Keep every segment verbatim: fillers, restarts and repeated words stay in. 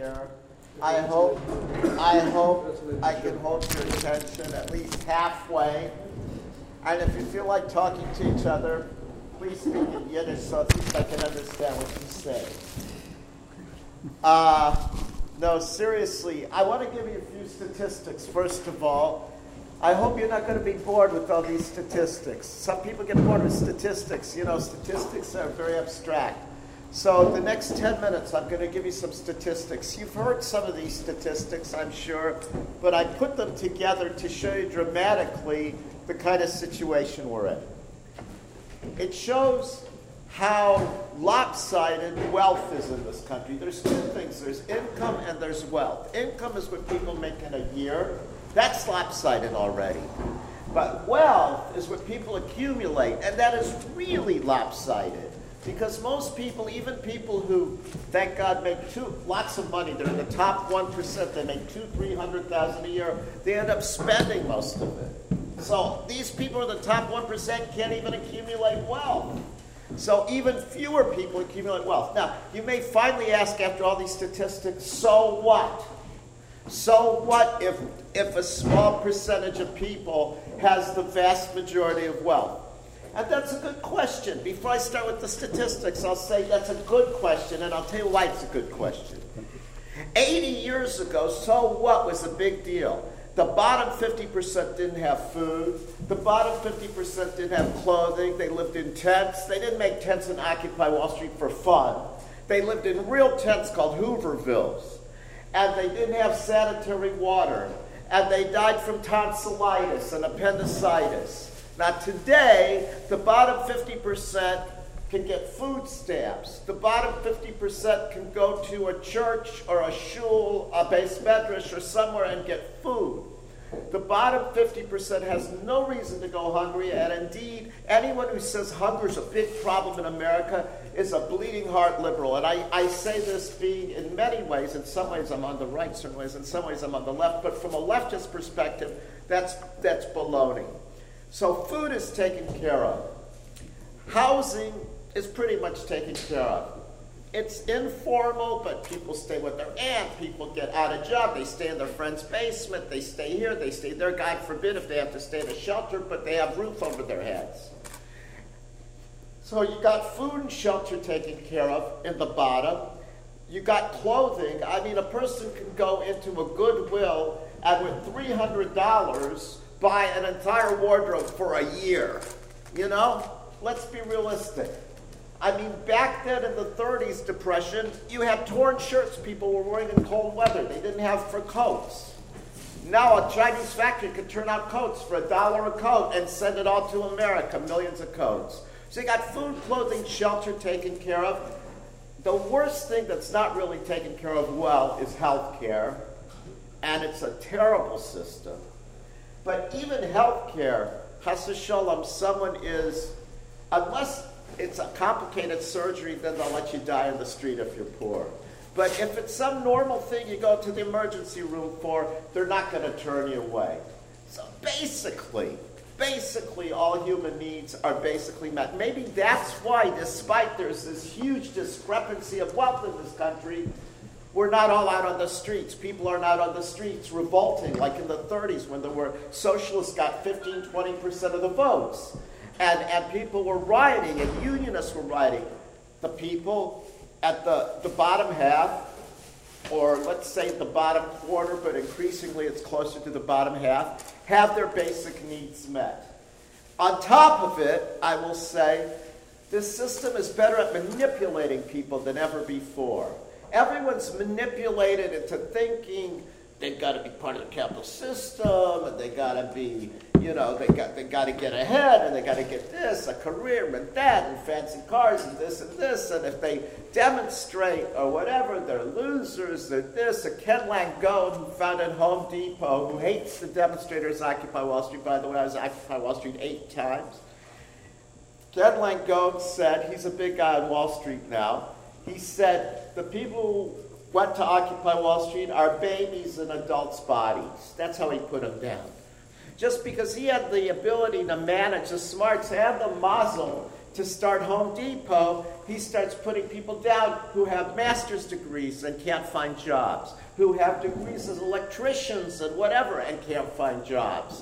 here. I hope, I hope I can hold your attention at least halfway. And if you feel like talking to each other, please speak in Yiddish so at least I can understand what you say. Uh, no, seriously, I want to give you a few statistics, first of all. I hope you're not going to be bored with all these statistics. Some people get bored with statistics. You know, statistics are very abstract. So the next ten minutes, I'm going to give you some statistics. You've heard some of these statistics, I'm sure, but I put them together to show you dramatically the kind of situation we're in. It shows how lopsided wealth is in this country. There's two things. There's income and there's wealth. Income is what people make in a year. That's lopsided already. But wealth is what people accumulate, and that is really lopsided. Because most people, even people who, thank God, make two, lots of money, they're in the top one percent, they make two, three hundred thousand a year, they end up spending most of it. So these people in the top one percent can't even accumulate wealth. So even fewer people accumulate wealth. Now, you may finally ask after all these statistics, so what? So what if, if a small percentage of people has the vast majority of wealth? And that's a good question. Before I start with the statistics, I'll say that's a good question, and I'll tell you why it's a good question. eighty years ago, so what was a big deal? The bottom fifty percent didn't have food. The bottom fifty percent didn't have clothing. They lived in tents. They didn't make tents in Occupy Wall Street for fun. They lived in real tents called Hoovervilles. And they didn't have sanitary water. And they died from tonsillitis and appendicitis. Now today, the bottom fifty percent can get food stamps. The bottom fifty percent can go to a church or a shul, a beis medrash, or somewhere and get food. The bottom fifty percent has no reason to go hungry, and indeed, anyone who says hunger is a big problem in America is a bleeding heart liberal. And I, I say this being, in many ways, in some ways I'm on the right, certain ways, in some ways I'm on the left, but from a leftist perspective, that's, that's baloney. So food is taken care of. Housing is pretty much taken care of. It's informal, but people stay with their aunt. People get out of job. They stay in their friend's basement. They stay here. They stay there. God forbid if they have to stay in a shelter, but they have roof over their heads. So you got food and shelter taken care of in the bottom. You got clothing. I mean, a person can go into a Goodwill and with three hundred dollars buy an entire wardrobe for a year. You know? Let's be realistic. I mean, back then in the thirties Depression, you had torn shirts people were wearing in cold weather. They didn't have for coats. Now a Chinese factory could turn out coats for a dollar a coat and send it all to America, millions of coats. So you got food, clothing, shelter taken care of. The worst thing that's not really taken care of well is health care, and it's a terrible system. But even health care, chas v'sholom, someone is, unless it's a complicated surgery, then they'll let you die in the street if you're poor. But if it's some normal thing you go to the emergency room for, they're not going to turn you away. So basically, basically all human needs are basically met. Maybe that's why, despite there's this huge discrepancy of wealth in this country, we're not all out on the streets. People are not on the streets revolting like in the thirties when there were socialists got fifteen, twenty percent of the votes. And, and people were rioting, and unionists were rioting. The people at the, the bottom half, or let's say the bottom quarter, but increasingly it's closer to the bottom half, have their basic needs met. On top of it, I will say, this system is better at manipulating people than ever before. Everyone's manipulated into thinking they've got to be part of the capital system, and they got to be, you know, they got they got to get ahead, and they got to get this, a career, and that, and fancy cars, and this and this, and if they demonstrate or whatever, they're losers. They're this. A Ken Langone, who founded Home Depot, who hates the demonstrators at Occupy Wall Street. By the way, I was at Occupy Wall Street eight times. Ken Langone said, he's a big guy on Wall Street now. He said, the people who went to Occupy Wall Street are babies in adults' bodies. That's how he put them down. Just because he had the ability to manage the smarts and the muzzle to start Home Depot, he starts putting people down who have master's degrees and can't find jobs, who have degrees as electricians and whatever and can't find jobs.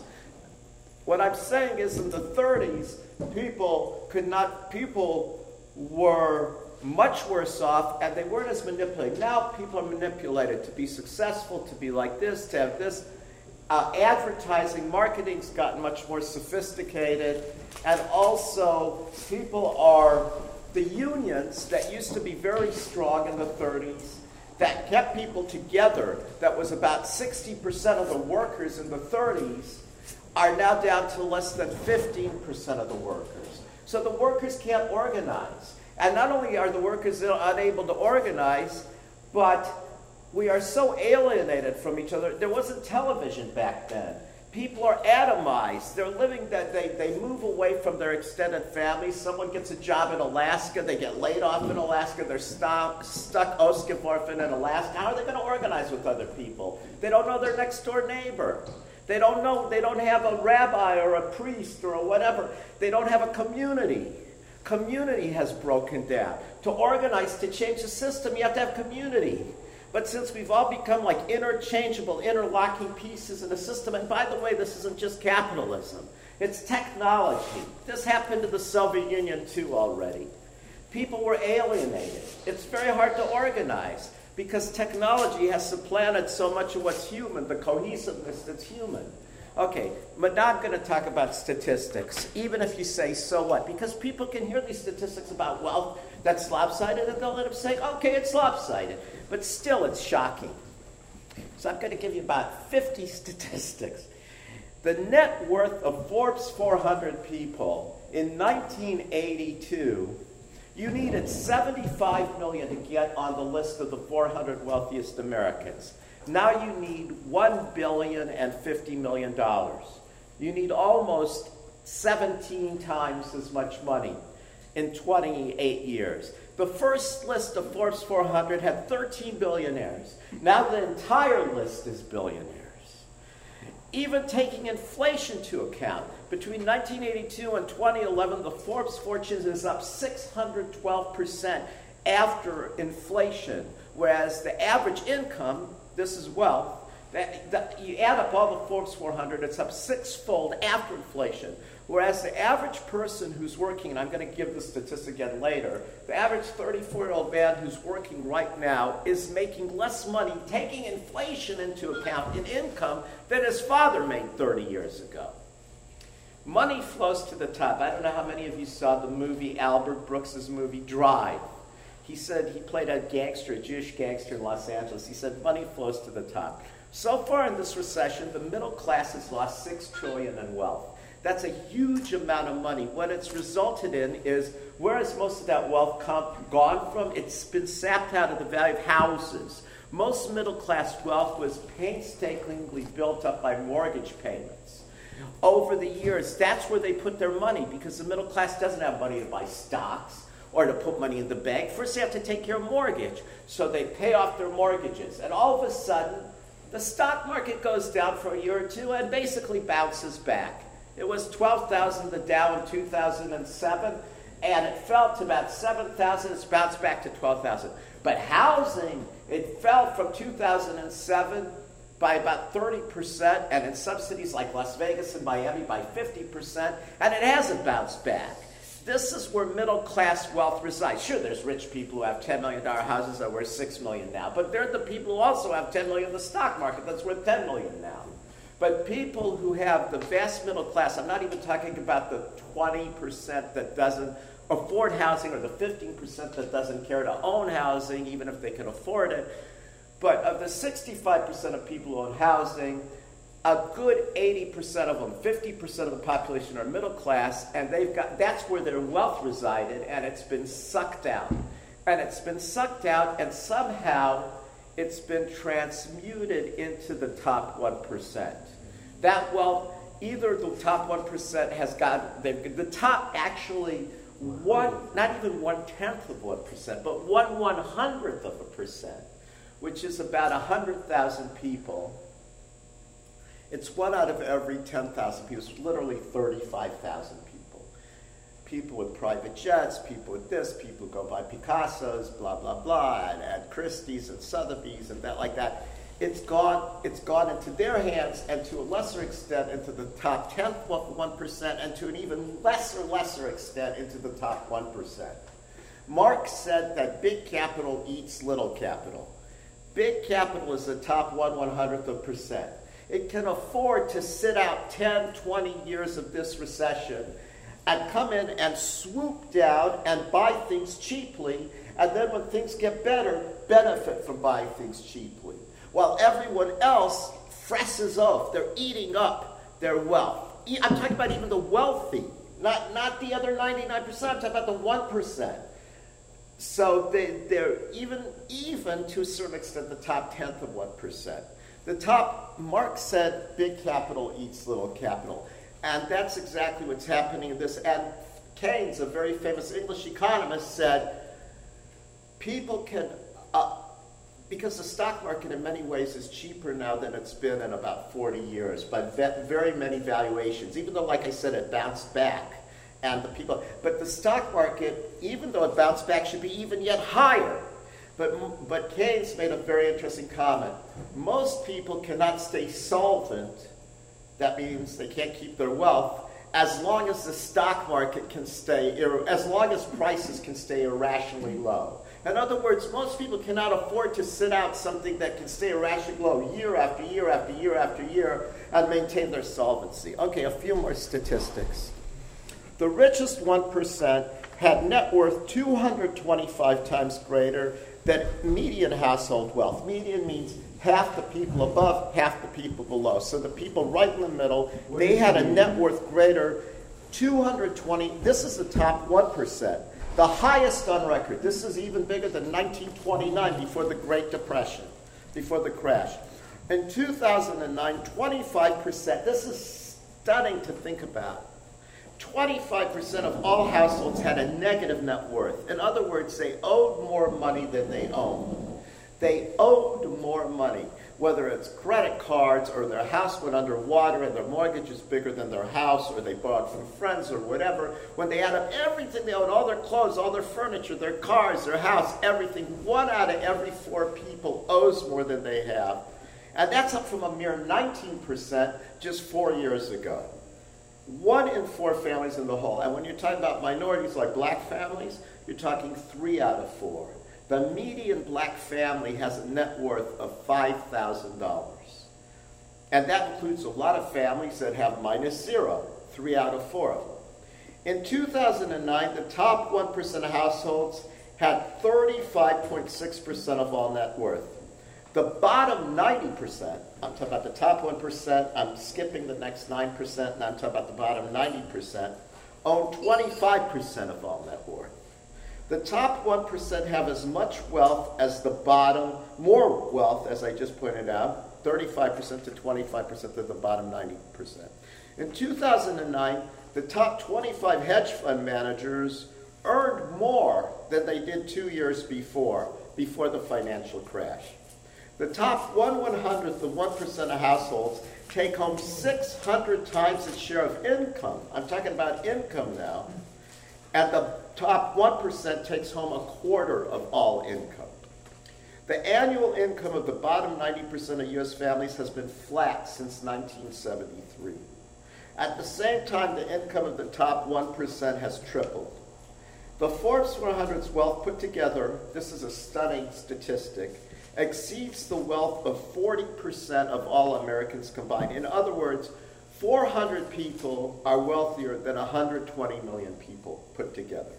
What I'm saying is in the thirties, people could not, people were much worse off and they weren't as manipulated. Now people are manipulated to be successful, to be like this, to have this. Uh, advertising, marketing's gotten much more sophisticated, and also people are, the unions that used to be very strong in the thirties, that kept people together, that was about sixty percent of the workers in the thirties, are now down to less than fifteen percent of the workers. So the workers can't organize. And not only are the workers unable to organize, but we are so alienated from each other. There wasn't television back then. People are atomized. They're living that they, they move away from their extended families. Someone gets a job in Alaska. They get laid off in Alaska. They're stuck, stuck Oskifjorfen in Alaska. How are they going to organize with other people? They don't know their next door neighbor. They don't know, they don't have a rabbi or a priest or a whatever. They don't have a community. Community has broken down. To organize, to change the system, you have to have community. But since we've all become like interchangeable, interlocking pieces in a system, and by the way, this isn't just capitalism, it's technology. This happened to the Soviet Union too already. People were alienated. It's very hard to organize because technology has supplanted so much of what's human, the cohesiveness that's human. Okay, but now I'm going to talk about statistics, even if you say, so what? Because people can hear these statistics about wealth that's lopsided, and they'll end up saying, okay, it's lopsided. But still, it's shocking. So I'm going to give you about fifty statistics. The net worth of Forbes four hundred people in nineteen eighty-two, you needed seventy-five million dollars to get on the list of the four hundred wealthiest Americans. Now you need one billion dollars and fifty million dollars. You need almost seventeen times as much money in twenty-eight years. The first list of Forbes four hundred had thirteen billionaires. Now the entire list is billionaires. Even taking inflation into account, between nineteen eighty-two and twenty eleven, the Forbes fortune is up six hundred twelve percent after inflation, whereas the average income, this is wealth, that, that you add up all the Forbes four hundred, it's up sixfold after inflation. Whereas the average person who's working, and I'm going to give the statistic again later, the average thirty-four-year-old man who's working right now is making less money, taking inflation into account in income, than his father made thirty years ago. Money flows to the top. I don't know how many of you saw the movie, Albert Brooks's movie, Drive. He said he played a gangster, a Jewish gangster in Los Angeles. He said money flows to the top. So far in this recession, the middle class has lost six trillion dollars in wealth. That's a huge amount of money. What it's resulted in is, where has most of that wealth come, gone from? It's been sapped out of the value of houses. Most middle class wealth was painstakingly built up by mortgage payments. Over the years, that's where they put their money, because the middle class doesn't have money to buy stocks or to put money in the bank. First, they have to take care of mortgage. So they pay off their mortgages. And all of a sudden, the stock market goes down for a year or two and basically bounces back. It was twelve thousand, the Dow in two thousand seven, and it fell to about seven thousand. It's bounced back to twelve thousand. But housing, it fell from two thousand seven by about thirty percent, and in some cities like Las Vegas and Miami by fifty percent, and it hasn't bounced back. This is where middle-class wealth resides. Sure, there's rich people who have ten million dollars houses that are worth six million dollars now, but they're the people who also have ten million dollars in the stock market that's worth ten million dollars now. But people who have the vast middle class, I'm not even talking about the twenty percent that doesn't afford housing or the fifteen percent that doesn't care to own housing, even if they can afford it. But of the sixty-five percent of people who own housing, a good eighty percent of them, fifty percent of the population are middle class, and they've got, that's where their wealth resided, and it's been sucked out. And it's been sucked out, and somehow it's been transmuted into the top one percent. That wealth, either the top one percent has got, the top actually, one, not even one-tenth of one percent, but one one-hundredth of a percent, which is about one hundred thousand people. It's one out of every ten thousand people. It's literally thirty-five thousand people. people with private jets, people with this, people who go buy Picassos, blah, blah, blah, and, and Christie's and Sotheby's and that like that. It's gone, it's gone into their hands, and to a lesser extent into the top tenth of one percent, and to an even lesser, lesser extent into the top one percent. Marx said that big capital eats little capital. Big capital is the top one one hundredth of a percent. It can afford to sit out ten, twenty years of this recession and come in and swoop down and buy things cheaply, and then when things get better, benefit from buying things cheaply. While everyone else fresses off, they're eating up their wealth. I'm talking about even the wealthy, not, not the other ninety-nine percent, I'm talking about the one percent. So they, they're even, even to a certain extent the top tenth of one percent. The top, Marx said, big capital eats little capital. And that's exactly what's happening in this. And Keynes, a very famous English economist, said, people can, uh, because the stock market in many ways is cheaper now than it's been in about forty years, by very many valuations, even though, like I said, it bounced back. And the people, but the stock market, even though it bounced back, should be even yet higher. But, but Keynes made a very interesting comment. Most people cannot stay solvent. That means they can't keep their wealth as long as the stock market can stay, as long as prices can stay irrationally low. In other words, most people cannot afford to sit out something that can stay irrationally low year after year after year after year and maintain their solvency. Okay, a few more statistics. The richest one percent had net worth two hundred twenty-five times greater than median household wealth. Median means half the people above, half the people below. So the people right in the middle, they had a net worth greater, two hundred twenty, this is the top one percent. The highest on record. This is even bigger than nineteen twenty-nine, before the Great Depression, before the crash. In two thousand nine, twenty-five percent, this is stunning to think about. twenty-five percent of all households had a negative net worth. In other words, they owed more money than they owned. They owed more money, whether it's credit cards or their house went underwater and their mortgage is bigger than their house, or they borrowed from friends or whatever. When they add up everything they own, all their clothes, all their furniture, their cars, their house, everything, one out of every four people owes more than they have. And that's up from a mere nineteen percent just four years ago. One in four families in the whole. And when you're talking about minorities like black families, you're talking three out of four. The median black family has a net worth of five thousand dollars. And that includes a lot of families that have minus zero, three out of four of them. In two thousand nine, the top one percent of households had thirty-five point six percent of all net worth. The bottom ninety percent, I'm talking about the top one percent, I'm skipping the next nine percent, and I'm talking about the bottom ninety percent, own twenty-five percent of all net worth. The top one percent have as much wealth as the bottom, more wealth, as I just pointed out, thirty-five percent to twenty-five percent of the bottom ninety percent. In two thousand nine, the top twenty-five hedge fund managers earned more than they did two years before, before the financial crash. The top one one hundredth of one percent of households take home six hundred times its share of income. I'm talking about income now. And the top one percent takes home a quarter of all income. The annual income of the bottom ninety percent of U S families has been flat since nineteen seventy-three. At the same time, the income of the top one percent has tripled. The Forbes one hundred's wealth put together, this is a stunning statistic, exceeds the wealth of forty percent of all Americans combined. In other words, four hundred people are wealthier than one hundred twenty million people put together.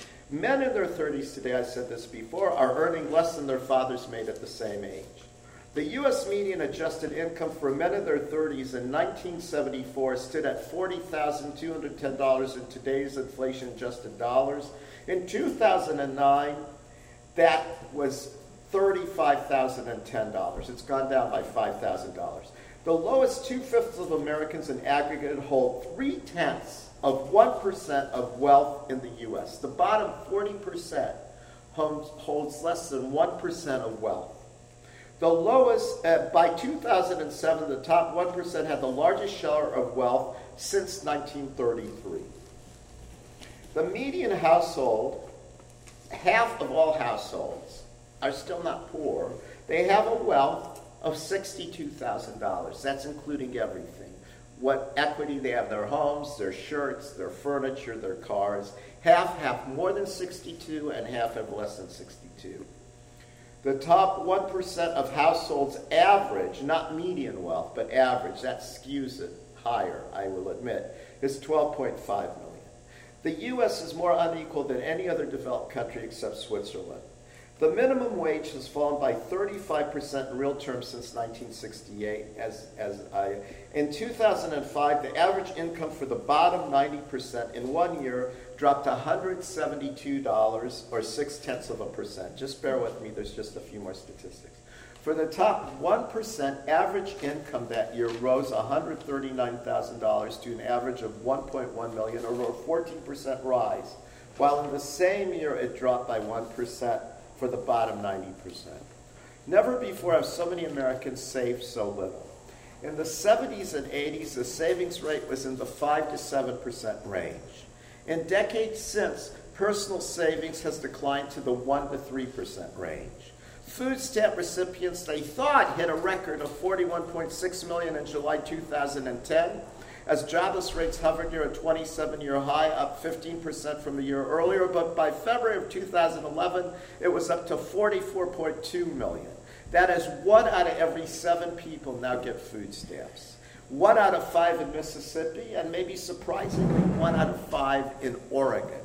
Men in their thirties today, I said this before, are earning less than their fathers made at the same age. The U S median adjusted income for men in their thirties in nineteen seventy-four stood at forty thousand two hundred ten dollars in today's inflation-adjusted dollars. In two thousand nine, that was thirty-five thousand ten dollars. It's gone down by five thousand dollars. The lowest two-fifths of Americans in aggregate hold three-tenths of one percent of wealth in the U S. The bottom forty percent holds less than one percent of wealth. The lowest, uh, by two thousand seven, the top one percent had the largest share of wealth since nineteen thirty-three. The median household, half of all households are still not poor. They have a wealth of sixty-two thousand dollars. That's including everything. What equity they have, their homes, their shirts, their furniture, their cars. Half have more than sixty-two and half have less than sixty-two. The top one percent of households average, not median wealth, but average, that skews it higher, I will admit, is twelve point five million. The U S is more unequal than any other developed country except Switzerland. The minimum wage has fallen by thirty-five percent in real terms since nineteen sixty-eight. As, as I, in two thousand five, the average income for the bottom ninety percent in one year dropped to one hundred seventy-two dollars, or six-tenths of a percent. Just bear with me, there's just a few more statistics. For the top one percent, average income that year rose one hundred thirty-nine thousand dollars to an average of one point one million dollars, or a fourteen percent rise, while in the same year it dropped by one percent for the bottom ninety percent. Never before have so many Americans saved so little. In the seventies and eighties, the savings rate was in the five to seven percent range. In decades since, personal savings has declined to the one to three percent range. Food stamp recipients, they thought, hit a record of forty-one point six million in July two thousand ten, as jobless rates hovered near a twenty-seven year high, up fifteen percent from the year earlier, but by February of two thousand eleven, it was up to forty-four point two million. That is, one out of every seven people now get food stamps. One out of five in Mississippi, and maybe surprisingly, one out of five in Oregon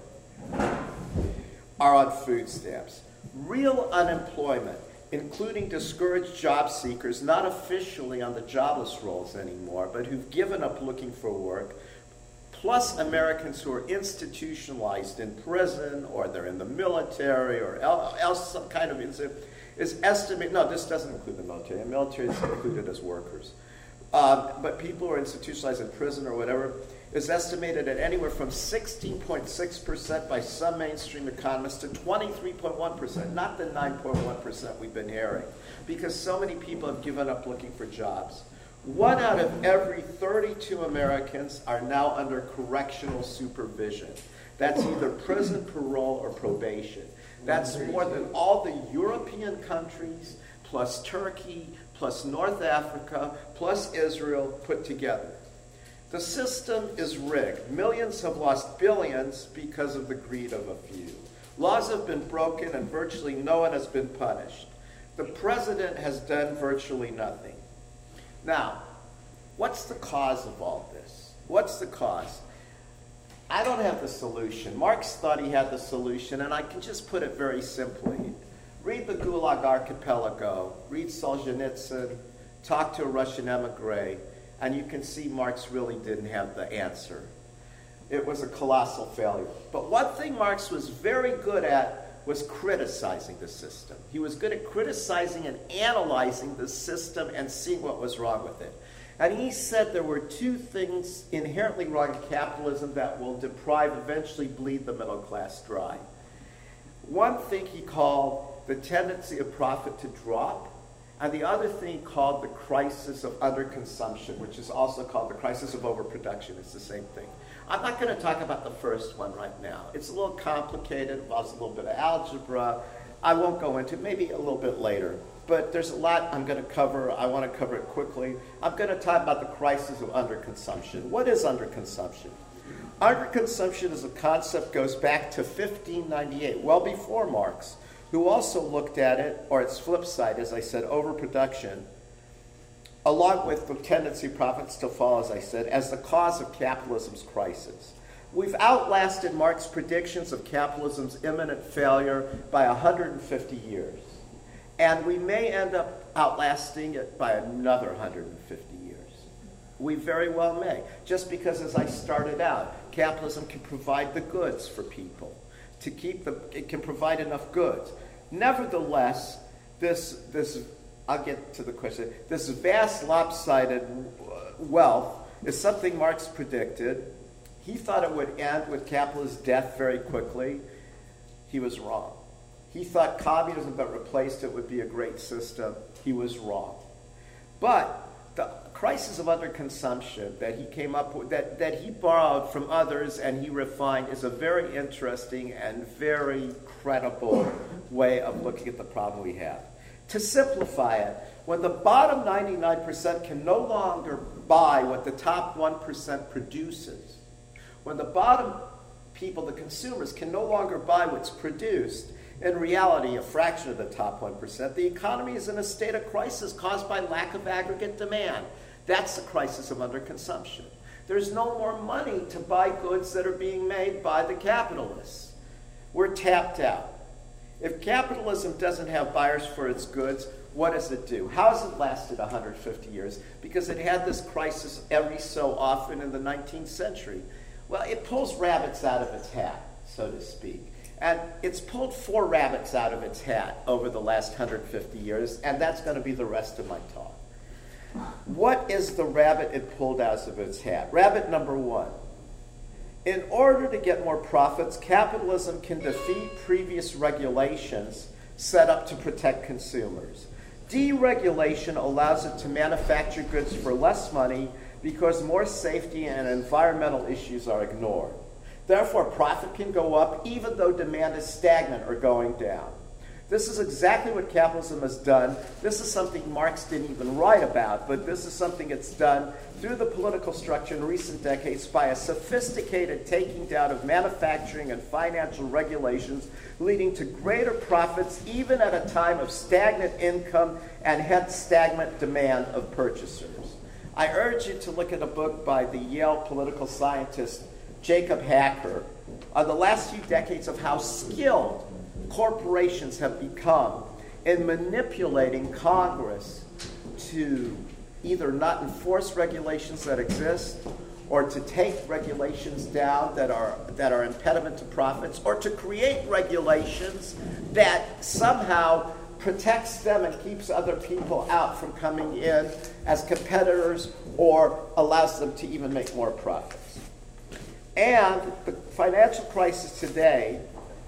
are on food stamps. Real unemployment, including discouraged job seekers, not officially on the jobless rolls anymore, but who've given up looking for work, plus Americans who are institutionalized in prison, or they're in the military, or else some kind of, is estimated, no, this doesn't include the military. The military is included as workers. Uh, but people who are institutionalized in prison or whatever, is estimated at anywhere from sixteen point six percent by some mainstream economists to twenty-three point one percent, not the nine point one percent we've been hearing, because so many people have given up looking for jobs. One out of every thirty-two Americans are now under correctional supervision. That's either prison, parole, or probation. That's more than all the European countries, plus Turkey, plus North Africa, plus Israel put together. The system is rigged. Millions have lost billions because of the greed of a few. Laws have been broken and virtually no one has been punished. The president has done virtually nothing. Now, what's the cause of all this? What's the cause? I don't have the solution. Marx thought he had the solution, and I can just put it very simply. Read the Gulag Archipelago, read Solzhenitsyn, talk to a Russian emigre, and you can see Marx really didn't have the answer. It was a colossal failure. But one thing Marx was very good at was criticizing the system. He was good at criticizing and analyzing the system and seeing what was wrong with it. And he said there were two things inherently wrong in capitalism that will deprive, eventually bleed the middle class dry. One thing he called the tendency of profit to drop, and the other thing called the crisis of underconsumption, which is also called the crisis of overproduction. It's the same thing. I'm not going to talk about the first one right now. It's a little complicated, involves a little bit of algebra. I won't go into it, maybe a little bit later. But there's a lot I'm going to cover. I want to cover it quickly. I'm going to talk about the crisis of underconsumption. What is underconsumption? Underconsumption as a concept goes back to fifteen ninety-eight, well before Marx, who also looked at it, or its flip side, as I said, overproduction, along with the tendency of profits to fall, as I said, as the cause of capitalism's crisis. We've outlasted Marx's predictions of capitalism's imminent failure by one hundred fifty years. And we may end up outlasting it by another one hundred fifty years. We very well may. Just because, as I started out, capitalism can provide the goods for people. To keep the, it can provide enough goods. Nevertheless, this, this, I'll get to the question, this vast lopsided wealth is something Marx predicted. He thought it would end with capitalist death very quickly. He was wrong. He thought communism that replaced it would be a great system. He was wrong. But the crisis of underconsumption that he came up with, that, that he borrowed from others and he refined, is a very interesting and very credible way of looking at the problem we have. To simplify it, when the bottom ninety-nine percent can no longer buy what the top one percent produces, when the bottom people, the consumers, can no longer buy what's produced, in reality, a fraction of the top one percent, the economy is in a state of crisis caused by lack of aggregate demand. That's the crisis of underconsumption. There's no more money to buy goods that are being made by the capitalists. We're tapped out. If capitalism doesn't have buyers for its goods, what does it do? How has it lasted one hundred fifty years? Because it had this crisis every so often in the nineteenth century. Well, it pulls rabbits out of its hat, so to speak. And it's pulled four rabbits out of its hat over the last one hundred fifty years, and that's going to be the rest of my talk. What is the rabbit it pulled out of its hat? Rabbit number one. In order to get more profits, capitalism can defeat previous regulations set up to protect consumers. Deregulation allows it to manufacture goods for less money because more safety and environmental issues are ignored. Therefore, profit can go up even though demand is stagnant or going down. This is exactly what capitalism has done. This is something Marx didn't even write about, but this is something it's done through the political structure in recent decades by a sophisticated taking down of manufacturing and financial regulations, leading to greater profits even at a time of stagnant income and hence stagnant demand of purchasers. I urge you to look at a book by the Yale political scientist Jacob Hacker on the last few decades of how skilled corporations have become in manipulating Congress to either not enforce regulations that exist, or to take regulations down that are that are impediment to profits, or to create regulations that somehow protects them and keeps other people out from coming in as competitors, or allows them to even make more profits. And the financial crisis today,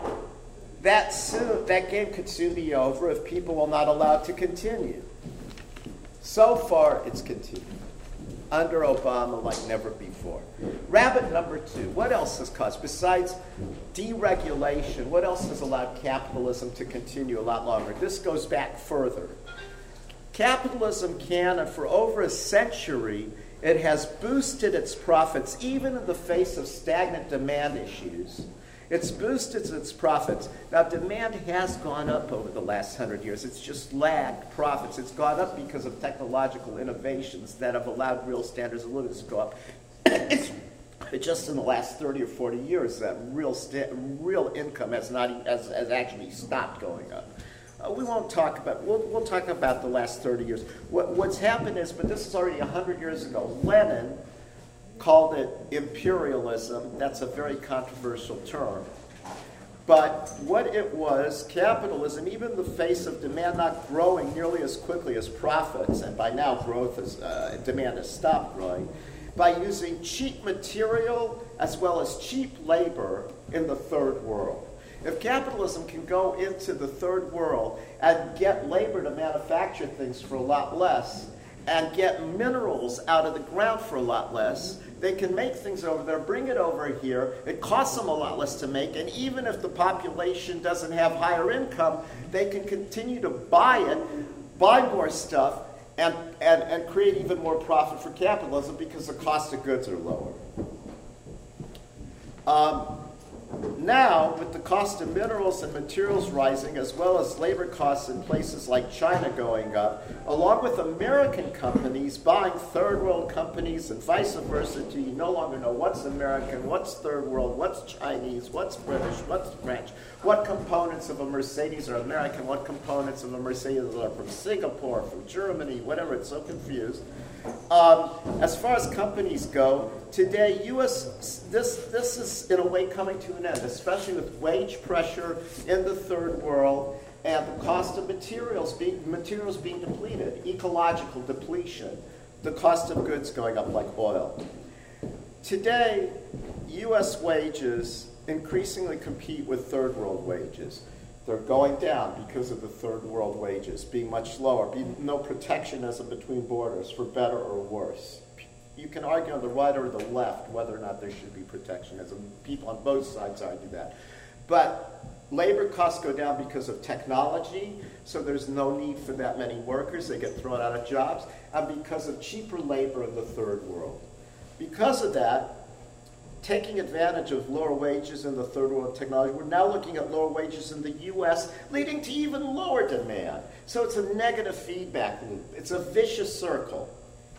that soon, that game could soon be over if people are not allowed to continue. So far, it's continued. Under Obama, like never before. Rabbit number two, what else has caused? Besides deregulation, what else has allowed capitalism to continue a lot longer? This goes back further. Capitalism can, and for over a century, it has boosted its profits even in the face of stagnant demand issues. It's boosted its profits. Now, demand has gone up over the last hundred years. It's just lagged profits. It's gone up because of technological innovations that have allowed real standards of living to go up. It's just in the last thirty or forty years that real sta- real income has not has, has actually stopped going up. Uh, we won't talk about. We'll we'll talk about the last thirty years. What what's happened is, but this is already a hundred years ago. Lenin called it imperialism. That's a very controversial term. But what it was, capitalism, even in the face of demand not growing nearly as quickly as profits, and by now growth is, uh, demand has stopped growing, by using cheap material as well as cheap labor in the third world. If capitalism can go into the third world and get labor to manufacture things for a lot less, and get minerals out of the ground for a lot less, they can make things over there, bring it over here. It costs them a lot less to make, and even if the population doesn't have higher income, they can continue to buy it, buy more stuff, and, and, and create even more profit for capitalism because the cost of goods are lower. Um, Now, with the cost of minerals and materials rising, as well as labor costs in places like China going up, along with American companies buying third world companies and vice versa, till you no longer know what's American, what's third world, what's Chinese, what's British, what's French, what components of a Mercedes are American, what components of a Mercedes are from Singapore, from Germany, whatever, it's so confused. Um, as far as companies go, today, U S this this is in a way coming to an end, especially with wage pressure in the third world and the cost of materials being materials being depleted, ecological depletion, the cost of goods going up like oil. Today, U S wages increasingly compete with third world wages. They're going down because of the third world wages being much lower, being no protectionism between borders for better or worse. You can argue on the right or the left whether or not there should be protectionism. People on both sides argue that. But labor costs go down because of technology, so there's no need for that many workers. They get thrown out of jobs, and because of cheaper labor in the third world. Because of that, taking advantage of lower wages in the third world technology, we're now looking at lower wages in the U S, leading to even lower demand. So it's a negative feedback loop. It's a vicious circle.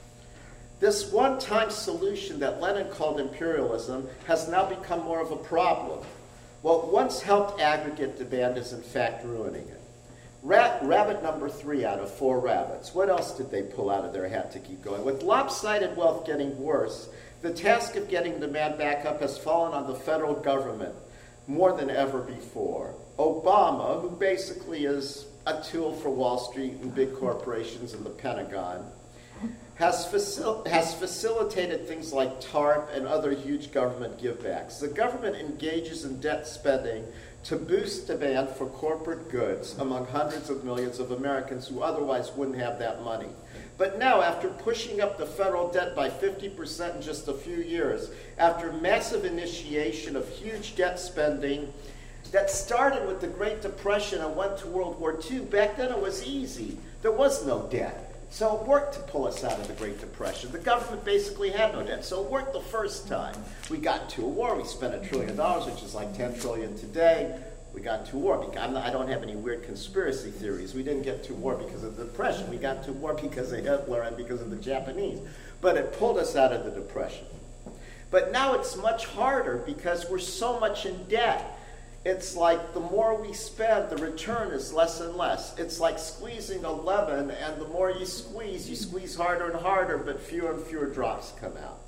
This one-time solution that Lenin called imperialism has now become more of a problem. What once helped aggregate demand is in fact ruining it. Rat, rabbit number three out of four rabbits. What else did they pull out of their hat to keep going? With lopsided wealth getting worse, the task of getting demand back up has fallen on the federal government more than ever before. Obama, who basically is a tool for Wall Street and big corporations and the Pentagon, has, facil has facilitated things like TARP and other huge government givebacks. The government engages in debt spending to boost demand for corporate goods among hundreds of millions of Americans who otherwise wouldn't have that money. But now, after pushing up the federal debt by fifty percent in just a few years, after massive initiation of huge debt spending that started with the Great Depression and went to World War Two, back then it was easy. There was no debt. So it worked to pull us out of the Great Depression. The government basically had no debt, so it worked the first time. We got into a war, we spent a trillion dollars, which is like ten trillion today. We got into war. Because I'm not, I don't have any weird conspiracy theories. We didn't get to war because of the Depression. We got to war because of Hitler and because of the Japanese. But it pulled us out of the Depression. But now it's much harder because we're so much in debt. It's like the more we spend, the return is less and less. It's like squeezing a lemon, and the more you squeeze, you squeeze harder and harder, but fewer and fewer drops come out.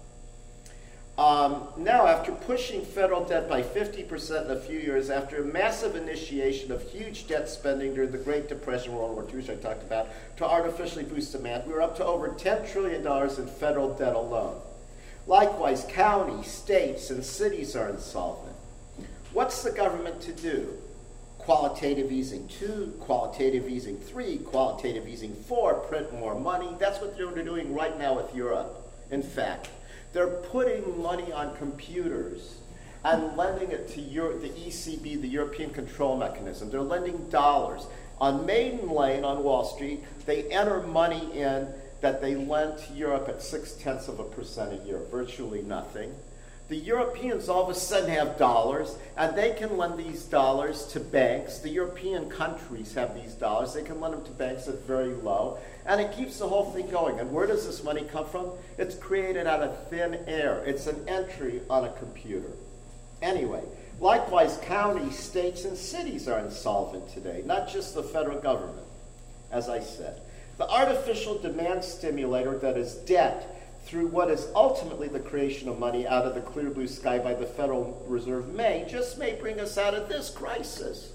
Um, now, after pushing federal debt by fifty percent in a few years, after a massive initiation of huge debt spending during the Great Depression, World War Two, which I talked about, to artificially boost demand, we were up to over ten trillion dollars in federal debt alone. Likewise, counties, states, and cities are insolvent. What's the government to do? Qualitative easing two, qualitative easing three, qualitative easing four, print more money. That's what they're doing right now with Europe. In fact, they're putting money on computers and lending it to Euro the E C B, the European Control Mechanism. They're lending dollars. On Maiden Lane on Wall Street, they enter money in that they lend to Europe at six-tenths of a percent a year, virtually nothing. The Europeans all of a sudden have dollars, and they can lend these dollars to banks. The European countries have these dollars. They can lend them to banks at very low, and it keeps the whole thing going. And where does this money come from? It's created out of thin air. It's an entry on a computer. Anyway, likewise, counties, states, and cities are insolvent today, not just the federal government, as I said. The artificial demand stimulator that is debt through what is ultimately the creation of money out of the clear blue sky by the Federal Reserve may, just may bring us out of this crisis.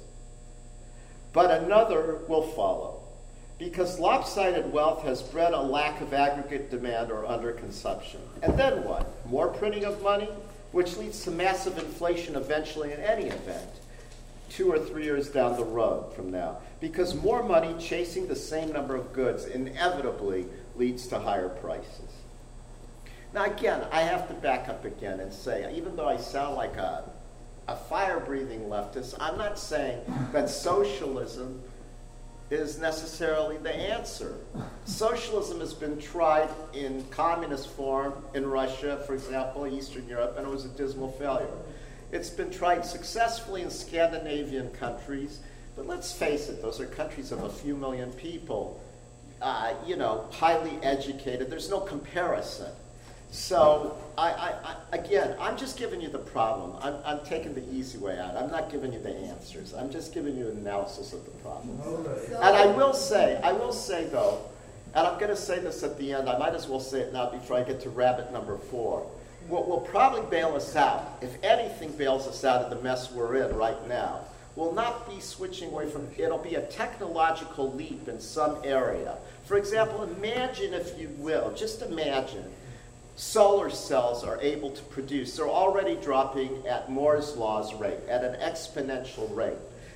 But another will follow, because lopsided wealth has bred a lack of aggregate demand or underconsumption. And then what? More printing of money, which leads to massive inflation eventually in any event, two or three years down the road from now, because more money chasing the same number of goods inevitably leads to higher prices. Now again, I have to back up again and say, even though I sound like a, a fire-breathing leftist, I'm not saying that socialism is necessarily the answer. Socialism has been tried in communist form in Russia, for example, Eastern Europe, and it was a dismal failure. It's been tried successfully in Scandinavian countries, but let's face it, those are countries of a few million people, uh, you know, highly educated. There's no comparison. So, I, I, I, again, I'm just giving you the problem. I'm, I'm taking the easy way out. I'm not giving you the answers. I'm just giving you an analysis of the problem. And I will say, I will say though, and I'm going to say this at the end, I might as well say it now before I get to rabbit number four. What will probably bail us out, if anything bails us out of the mess we're in right now, will not be switching away from, it'll be a technological leap in some area. For example, imagine, if you will, just imagine, solar cells are able to produce, they're already dropping at Moore's Law's rate, at an exponential rate.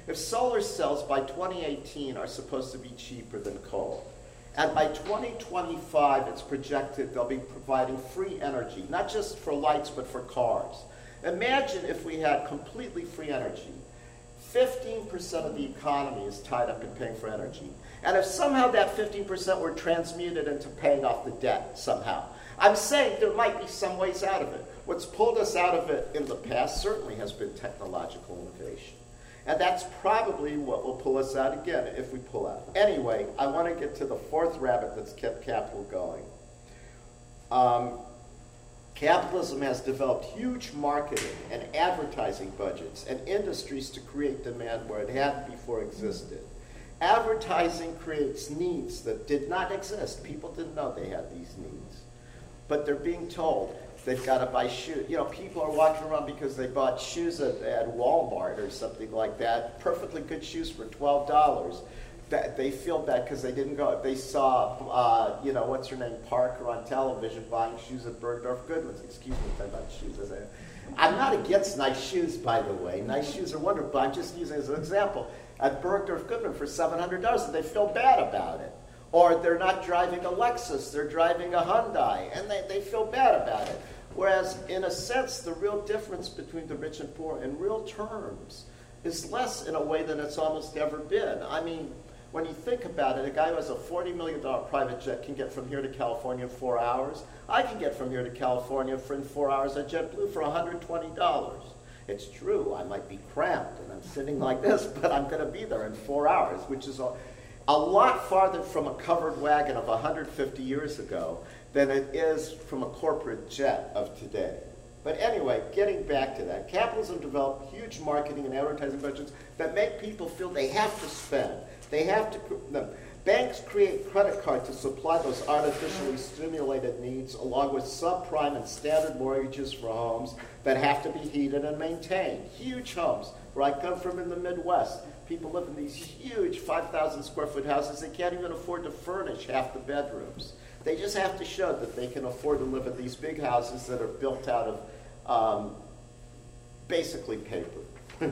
If solar cells by twenty eighteen are supposed to be cheaper than coal, and by twenty twenty-five it's projected they'll be providing free energy, not just for lights but for cars. Imagine if we had completely free energy. fifteen percent of the economy is tied up in paying for energy. And if somehow that fifteen percent were transmuted into paying off the debt somehow, I'm saying there might be some ways out of it. What's pulled us out of it in the past certainly has been technological innovation. And that's probably what will pull us out again if we pull out. Anyway, I want to get to the fourth rabbit that's kept capital going. Um, Capitalism has developed huge marketing and advertising budgets and industries to create demand where it hadn't before existed. Advertising creates needs that did not exist. People didn't know they had these needs. But they're being told they've got to buy shoes. You know, people are walking around because they bought shoes at, at Walmart or something like that, perfectly good shoes for twelve dollars. That they feel bad because they didn't go. They saw, uh, you know, what's her name, Parker on television buying shoes at Bergdorf Goodman's. Excuse me if I buy shoes. I'm not against nice shoes, by the way. Nice shoes are wonderful, but I'm just using it as an example. At Bergdorf Goodman for seven hundred dollars, and they feel bad about it. Or they're not driving a Lexus, they're driving a Hyundai, and they, they feel bad about it. Whereas, in a sense, the real difference between the rich and poor in real terms is less in a way than it's almost ever been. I mean, when you think about it, a guy who has a forty million dollar private jet can get from here to California in four hours. I can get from here to California for in four hours at JetBlue for one hundred twenty dollars. It's true, I might be cramped and I'm sitting like this, but I'm going to be there in four hours, which is a, a lot farther from a covered wagon of one hundred fifty years ago than it is from a corporate jet of today. But anyway, getting back to that, capitalism developed huge marketing and advertising budgets that make people feel they have to spend. They have to, the banks create credit cards to supply those artificially stimulated needs along with subprime and standard mortgages for homes that have to be heated and maintained. Huge homes. Where I come from in the Midwest, people live in these huge five thousand square foot houses. They can't even afford to furnish half the bedrooms. They just have to show that they can afford to live in these big houses that are built out of um, basically paper.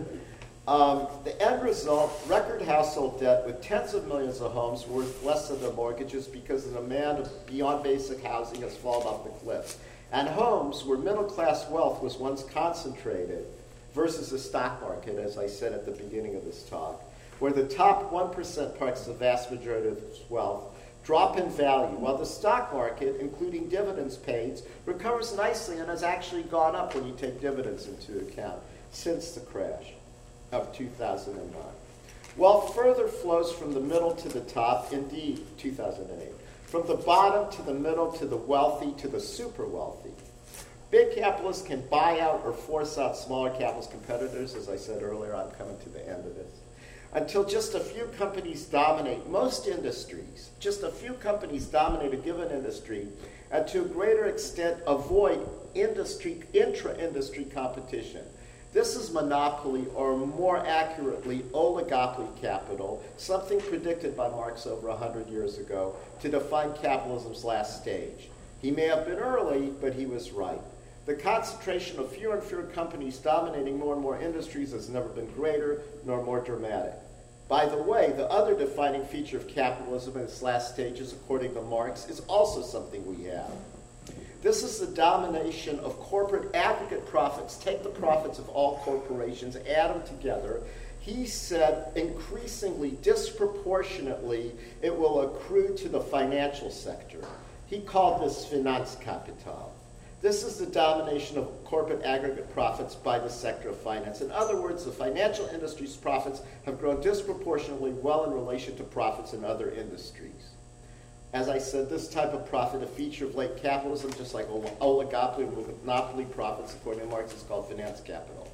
Um, the end result, record household debt with tens of millions of homes worth less than their mortgages because the demand of beyond basic housing has fallen off the cliff. And homes where middle-class wealth was once concentrated versus the stock market, as I said at the beginning of this talk, where the top one percent parts the vast majority of wealth drop in value, while the stock market, including dividends paid, recovers nicely and has actually gone up when you take dividends into account since the crash of two thousand nine. Wealth further flows from the middle to the top, indeed, two thousand eight. From the bottom to the middle to the wealthy to the super wealthy. Big capitalists can buy out or force out smaller capitalist competitors. As I said earlier, I'm coming to the end of this. Until just a few companies dominate most industries, just a few companies dominate a given industry, and to a greater extent avoid industry, intra-industry competition. This is monopoly, or more accurately, oligopoly capital, something predicted by Marx over one hundred years ago to define capitalism's last stage. He may have been early, but he was right. The concentration of fewer and fewer companies dominating more and more industries has never been greater nor more dramatic. By the way, the other defining feature of capitalism in its last stages, according to Marx, is also something we have. This is the domination of corporate aggregate profits. Take the profits of all corporations, add them together. He said increasingly, disproportionately, it will accrue to the financial sector. He called this Finanzkapital. This is the domination of corporate aggregate profits by the sector of finance. In other words, the financial industry's profits have grown disproportionately well in relation to profits in other industries. As I said, this type of profit, a feature of late capitalism, just like oligopoly and monopoly profits, according to Marx, is called Finanzkapital.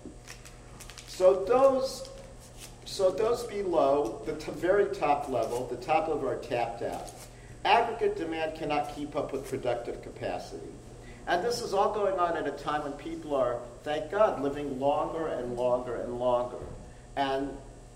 So those, so those below, the t- very top level, the top level are tapped out. Aggregate demand cannot keep up with productive capacity. And this is all going on at a time when people are, thank God, living longer and longer and longer. And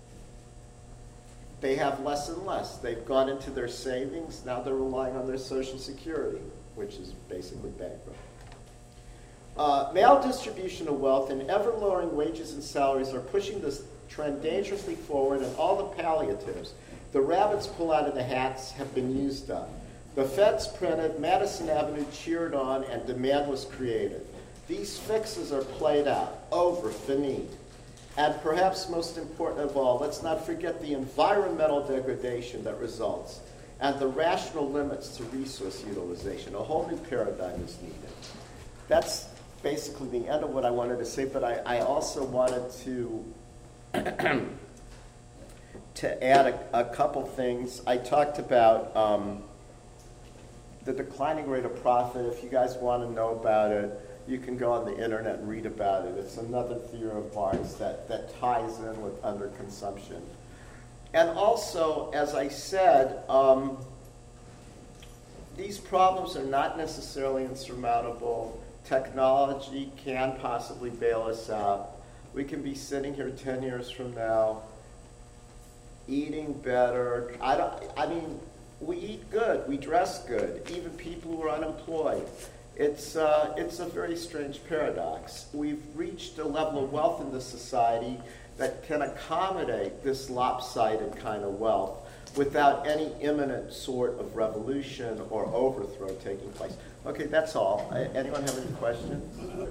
they have less and less. They've gone into their savings. Now they're relying on their Social Security, which is basically bankrupt. Uh, maldistribution of wealth and ever-lowering wages and salaries are pushing this trend dangerously forward, and all the palliatives the rabbits pull out of the hats have been used up. The feds printed, Madison Avenue cheered on, and demand was created. These fixes are played out, over, finite. And perhaps most important of all, let's not forget the environmental degradation that results and the rational limits to resource utilization. A whole new paradigm is needed. That's basically the end of what I wanted to say, but I, I also wanted to to add a, a couple things. I talked about um, the declining rate of profit. If you guys want to know about it, you can go on the internet and read about it. It's another theory of Marx that, that ties in with underconsumption. And also, as I said, um, these problems are not necessarily insurmountable. Technology can possibly bail us out. We can be sitting here ten years from now, eating better. I don't. I mean, we eat good. We dress good. Even people who are unemployed. It's uh, it's a very strange paradox. We've reached a level of wealth in this society that can accommodate this lopsided kind of wealth without any imminent sort of revolution or overthrow taking place. Okay, that's all. I, anyone have any questions?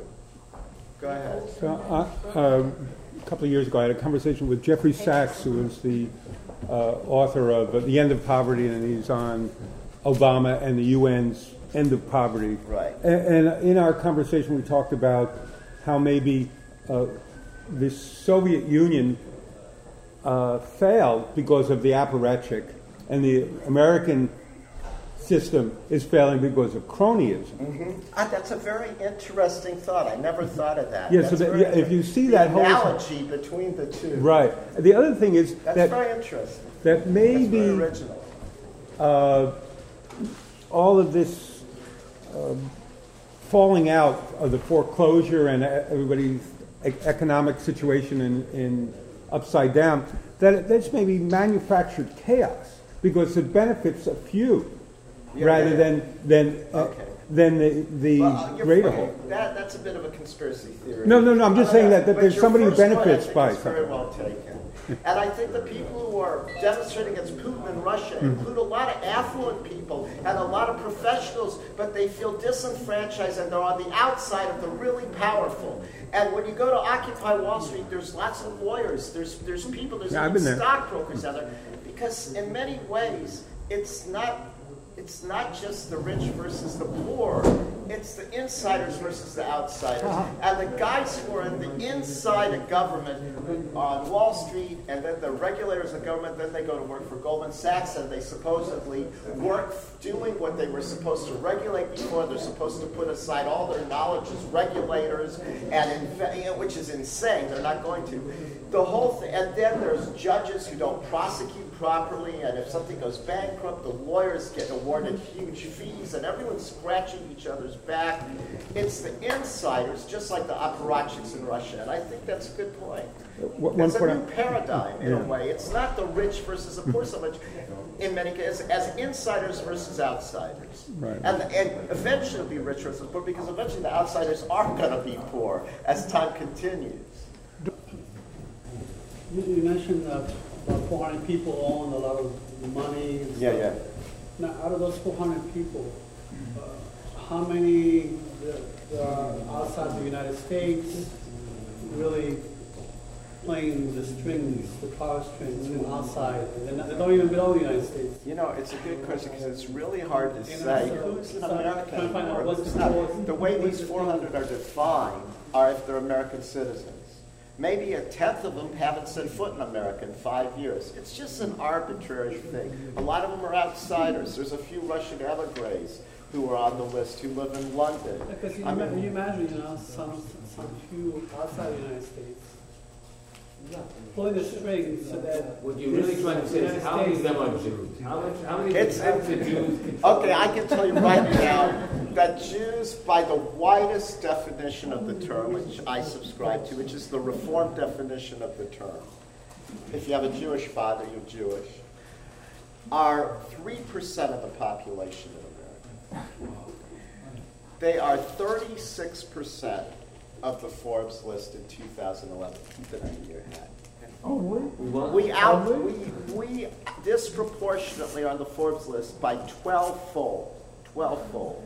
Go ahead. So, uh, um, a couple of years ago, I had a conversation with Jeffrey Sachs, who is the uh, author of uh, The End of Poverty, and he's on Obama and the U N's End of Poverty. Right. And, and in our conversation, we talked about how maybe uh, the Soviet Union uh, failed because of the apparatchik, and the American system is failing because of cronyism. Mm-hmm. Ah, that's a very interesting thought. I never thought of that. Yeah, that's so that, yeah, if you see the that whole analogy between the two. Right. The other thing is that's that very interesting. that maybe that's very original. Uh, all of this um, falling out of the foreclosure and everybody's e- economic situation in, in upside down, that that's maybe manufactured chaos because it benefits a few. Yeah, rather yeah, yeah. than than uh, Okay. than the the Well, uh, you're greater funny. whole. That, that's a bit of a conspiracy theory. No, no, no. I'm just Uh, saying that, that but there's your somebody who first point, I benefits think, by is very something. well taken. And I think the people who are demonstrating against Putin in Russia include a lot of affluent people and a lot of professionals, but they feel disenfranchised and they're on the outside of the really powerful. And when you go to Occupy Wall Street, there's lots of lawyers, there's there's people, there's Yeah, I've even been there. stockbrokers out there. Because in many ways, it's not it's not just the rich versus the poor. It's the insiders versus the outsiders. Uh-huh. And the guys who are in the inside of government on Wall Street, and then the regulators of government, then they go to work for Goldman Sachs, and they supposedly work doing what they were supposed to regulate before. They're supposed to put aside all their knowledge as regulators, and inve- you know, which is insane. They're not going to. The whole thing, and then there's judges who don't prosecute properly, and if something goes bankrupt, the lawyers get awarded huge fees, and everyone's scratching each other's back. It's the insiders, just like the apparatchiks in Russia, and I think that's a good point. One It's a point new I- paradigm, in Yeah. a way. It's not the rich versus the poor so much, in many cases, as insiders versus outsiders. Right. And, and eventually it'll be rich versus poor, because eventually the outsiders are going to be poor as time continues. You, you mentioned that about four hundred people own a lot of money. And Yeah, stuff. yeah. Now, out of those four hundred people, uh, how many that, that are outside the United States really playing the strings, the power strings from outside? They're not, they don't even belong to the United States. You know, it's a good question because it's really hard to You know, say so- who's an so American trying to find out or what's who's the not. cause- The way what's these the four hundred are defined are if they're American citizens. Maybe a tenth of them haven't set foot in America in five years. It's just an arbitrary thing. A lot of them are outsiders. There's a few Russian emigres who are on the list who live in London. Because you, I ima- mean, you imagine, you know, some some few outside the United States pulling the strings so that What you're really trying to say is how many of them are Jews? How much? How many It's- how many Jews? control- Okay, I can tell you right now that Jews, by the widest definition of the term, which I subscribe to, which is the Reformed definition of the term, if you have a Jewish father, you're Jewish, are three percent of the population in America. They are thirty-six percent of the Forbes list in two thousand eleven. Keep it under your hat. Only? We want- We out, Only? we, we disproportionately are on the Forbes list by twelve-fold, twelve-fold.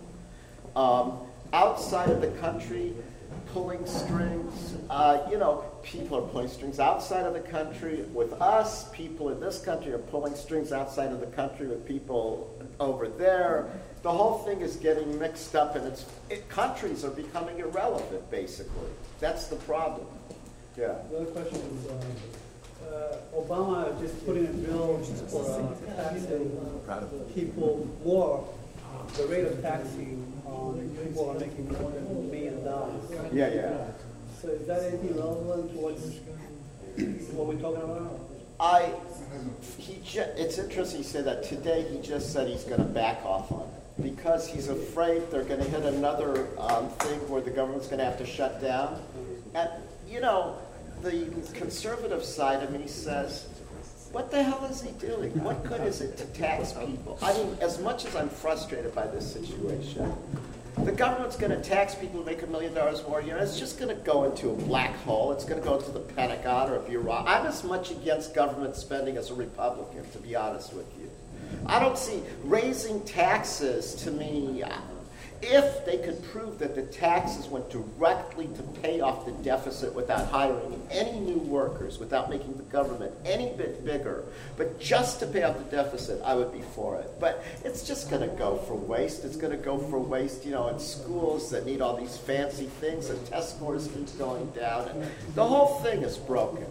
Um, outside of the country, pulling strings, uh, you know, people are pulling strings outside of the country with us. People in this country are pulling strings outside of the country with people over there. The whole thing is getting mixed up, and it's it, countries are becoming irrelevant, basically. That's the problem. Yeah. The other question is, uh, uh, Obama just put in a bill for uh, taxing people more, the rate of taxing on people who are making more than a million dollars. Yeah, yeah. So is that anything relevant to what's, what we're talking about? I, he ju- it's interesting you say that. Today he just said he's going to back off on it because he's afraid they're going to hit another um, thing where the government's going to have to shut down. And, you know, the conservative side of me says, what the hell is he doing? What good is it to tax people? I mean, as much as I'm frustrated by this situation, the government's going to tax people who make a million dollars more a year. It's just going to go into a black hole. It's going to go into the Pentagon or a bureau. I'm as much against government spending as a Republican, to be honest with you. I don't see raising taxes to me. If they could prove that the taxes went directly to pay off the deficit without hiring any new workers, without making the government any bit bigger, but just to pay off the deficit, I would be for it. But it's just going to go for waste. It's going to go for waste, you know, in schools that need all these fancy things, and test scores keep going down. And the whole thing is broken.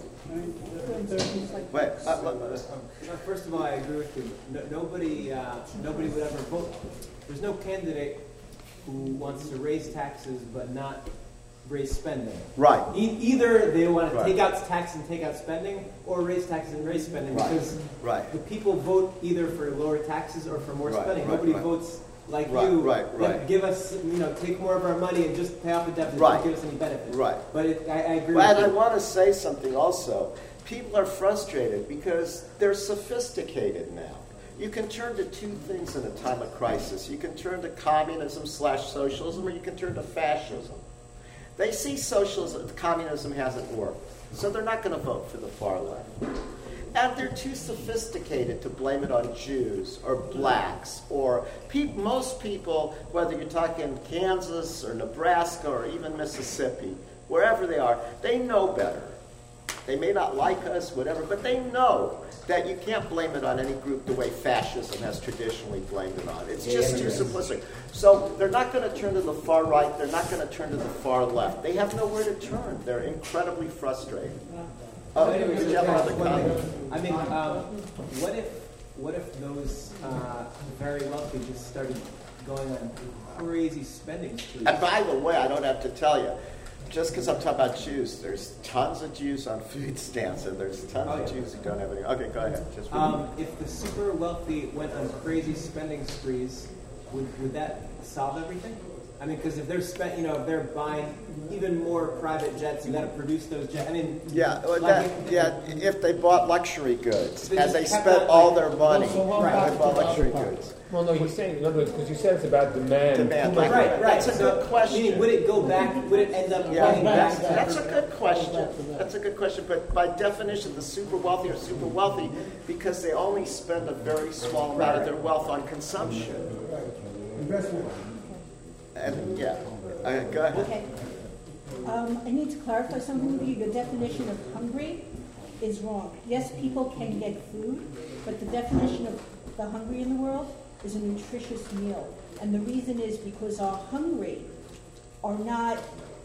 Wait, uh, uh, uh, First of all, I agree with you. No, nobody, uh, nobody would ever vote. There's no candidate who wants to raise taxes but not raise spending. right. E- either they want to Right. take out tax and take out spending, or raise taxes and raise spending, Right. because Right. the people vote either for lower taxes or for more Right, spending. right, Nobody right. votes like Right, you. right, that right. Give us, you know, take more of our money and just pay off the deficit. Right. Don't give us any benefit. Right. But it, I, I agree. Well, and with I you. want to say something also. People are frustrated because they're sophisticated now. You can turn to two things in a time of crisis. You can turn to communism slash socialism, or you can turn to fascism. They see socialism, communism hasn't worked, so they're not going to vote for the far left. And they're too sophisticated to blame it on Jews or blacks or pe- most people, whether you're talking Kansas or Nebraska or even Mississippi, wherever they are, they know better. They may not like us, whatever, but they know that you can't blame it on any group the way fascism has traditionally blamed it on. It's just too simplistic. So they're not going to turn to the far right. They're not going to turn to the far left. They have nowhere to turn. They're incredibly frustrated. Oh, Anyways, did you have another one comment? thing. I mean, um, what if what if those uh, very wealthy just started going on crazy spending sprees? And by the way, I don't have to tell you, just because I'm talking about Jews, there's tons of Jews on food stamps, and there's tons Oh, of yeah. Jews who don't have any. Okay, go ahead. Just Um, if the super wealthy went on crazy spending sprees, would, would that solve everything? I mean, because if they're spent, you know, if they're buying even more private jets, you got to produce those jets. I mean, yeah, well, like that, if- yeah. If they bought luxury goods They and just they kept spent that, all like- their money, So what Right. about they bought the luxury other part? goods. Well, no, you're saying, in other words, because you said it's about demand. Demand, Too much- right. right, right. That's a so, good question. Meaning, would it go back? Would it end up Yeah, going that's, back? to that's a good question. That's a good question. But by definition, the super wealthy are super wealthy because they only spend a very small amount of their wealth on consumption. Investment. And yeah, uh, go ahead. Okay. Um, I need to clarify something with you. Your definition of hungry is wrong. Yes, people can get food, but the definition of the hungry in the world is a nutritious meal. And the reason is because our hungry are not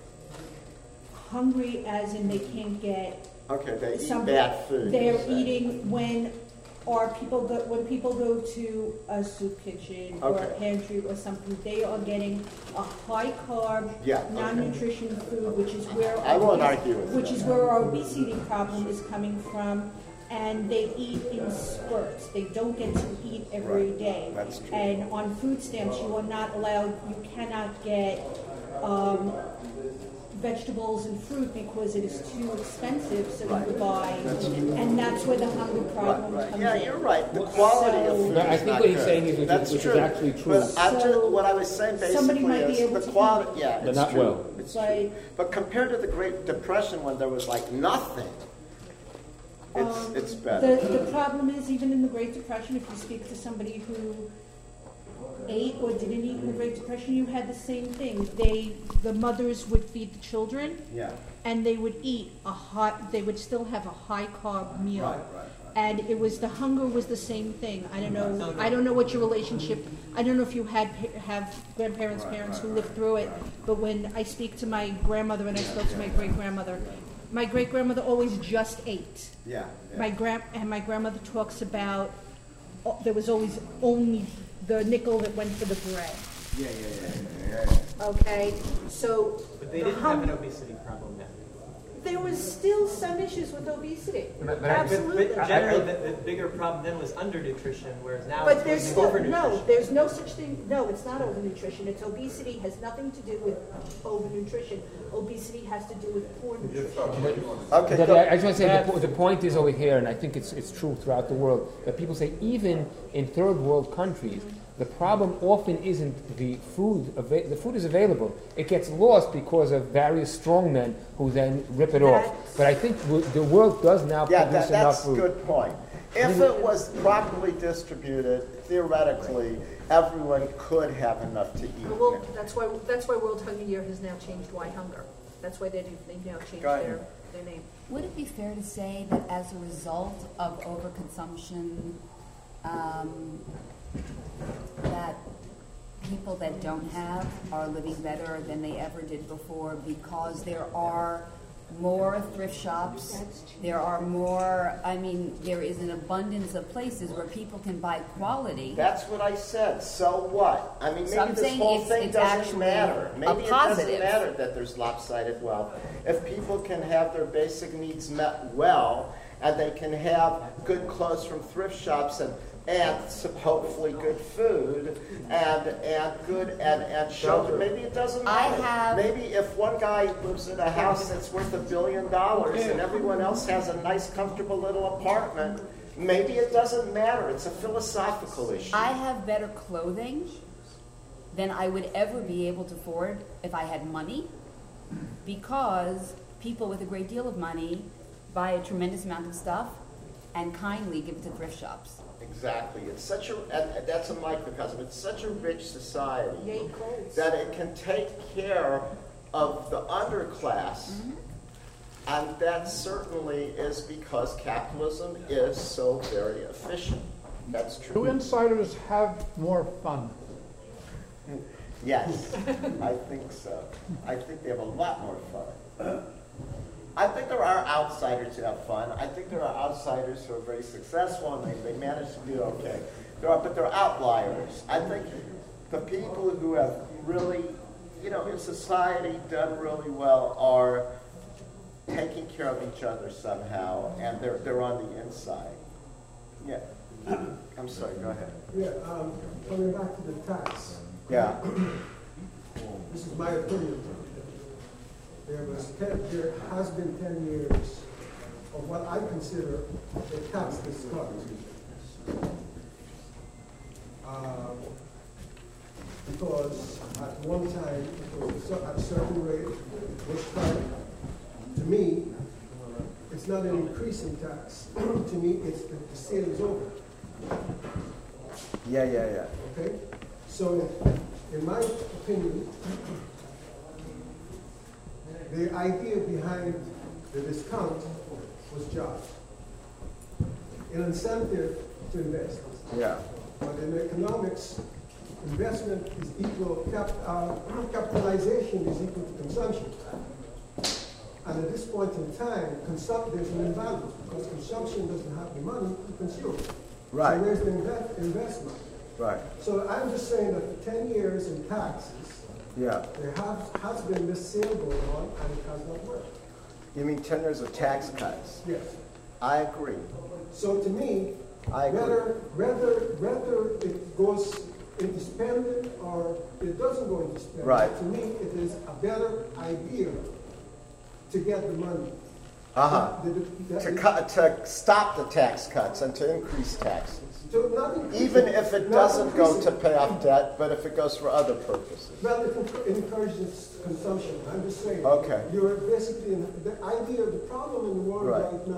hungry as in they can't get Okay, they eat some bad food. They're you say. eating when or people go when people go to a soup kitchen or a Okay. pantry or something, they are getting a high carb, Yeah, okay. non-nutrition food, which is where I our won't obes- argue with which that. is where our obesity problem is coming from. And they eat in spurts. They don't get to eat every Right. day. That's true. And on food stamps, you are not allowed. You cannot get um, vegetables and fruit because it is too expensive. So Right. you buy, That's true. and that's where the hunger Right, problem right. comes Yeah, in. you're right. The quality of So- food No, I is think not what he's good. saying is, which is- That's which is true. actually true. But I'm just, So what I was saying somebody basically might be is able the to quality. eat- Yeah, But it's not true. well. It's Right. true. But compared to the Great Depression when there was like nothing, It's, Um, it's better. The, the problem is, even in the Great Depression, if you speak to somebody who ate or didn't eat in the Great Depression, you had the same thing. They, the mothers would feed the children, Yeah. and they would eat a hot, they would still have a high carb meal. Right, right, right. And it was, the hunger was the same thing. I don't know, I don't know what your relationship, I don't know if you had, pa- have grandparents, parents who lived through it, but when I speak to my grandmother and I spoke to my great-grandmother, my great-grandmother always just ate. Yeah. yeah. My grand, and my grandmother talks about, oh, there was always only the nickel that went for the bread. Yeah, yeah, yeah, yeah, yeah. Okay, so. But they the didn't have hung- an obesity problem then. There was still some issues with obesity. But- but I- Absolutely. But, but generally, the, the bigger problem then was undernutrition, whereas now But it's there's going still, to be no, overnutrition. there's no such thing, no, it's not overnutrition. It's obesity, has nothing to do with overnutrition. Obesity has to do with poor nutrition. Okay, But go. I I just want to say the, po- the point is over here, and I think it's it's true throughout the world, that people say even in third world countries, the problem often isn't the food. Ava- the food is available. It gets lost because of various strongmen who then rip it off. That's- But I think w- the world does now Yeah, produce that, enough that's a food. good point. If it was properly distributed, theoretically, everyone could have enough to eat. Well, that's why, that's why World Hunger Year has now changed Why Hunger. That's why they, do- they now changed Go ahead. their, their name. Would it be fair to say that as a result of overconsumption, um, that people that don't have are living better than they ever did before because there are more thrift shops, there are more, I mean, there is an abundance of places where people can buy quality. That's what I said. So what? I mean, So maybe I'm this saying whole it's- thing it's doesn't actually matter. a Maybe it doesn't positive. matter that there's lopsided wealth. If people can have their basic needs met well, and they can have good clothes from thrift shops and and some hopefully good food and and good and, and shelter. Maybe it doesn't I matter. have- Maybe if one guy lives in a house that's worth a billion dollars and everyone else has a nice, comfortable little apartment, maybe it doesn't matter. It's a philosophical issue. I have better clothing than I would ever be able to afford if I had money, because people with a great deal of money buy a tremendous amount of stuff and kindly give it to thrift shops. Exactly. It's such a, and that's a microcosm. It's such a rich society Yay, Colts. that it can take care of the underclass. Mm-hmm. And that certainly is because capitalism is so very efficient. That's Do true. insiders have more fun? Yes, I think so. I think they have a lot more fun. I think there are outsiders who have fun. I think there are outsiders who are very successful and they, they manage to do okay. There are, but there are outliers. I think the people who have really, you know, in society done really well are taking care of each other somehow, and they're they're on the inside. Yeah. I'm sorry. Go ahead. Yeah, um, coming back to the tax, Yeah. this is my opinion. There was ten, there has been ten years of what I consider a tax discovery. Um, because at one time, it was a cer- at a certain rate, which time, to me, it's not an increasing tax. To me, it's, the sale is over. Yeah, yeah, yeah. Okay? So, in my opinion, the idea behind the discount was just an incentive to invest. Yeah. But in economics, investment is equal, cap, uh, capitalization is equal to consumption. And at this point in time, consum- there's an imbalance because consumption doesn't have the money to consume. Right. So where's the inve- investment? Right. So I'm just saying that for ten years in taxes, Yeah. there has, has been this sale going on and it has not worked. You mean ten years of tax cuts? Yes. I agree. So to me, I agree. whether, whether, whether it goes into spending or it doesn't go into spending, Right. to me, it is a better idea to get the money. Uh-huh. The- the- the- To cut, to stop the tax cuts and to increase taxes. to not increase Even if it not doesn't go increase to it. pay off debt, but if it goes for other purposes. Well, it encour- it encourages consumption, I'm just saying. Okay. You're basically, in- the idea, the problem in the world Right. right now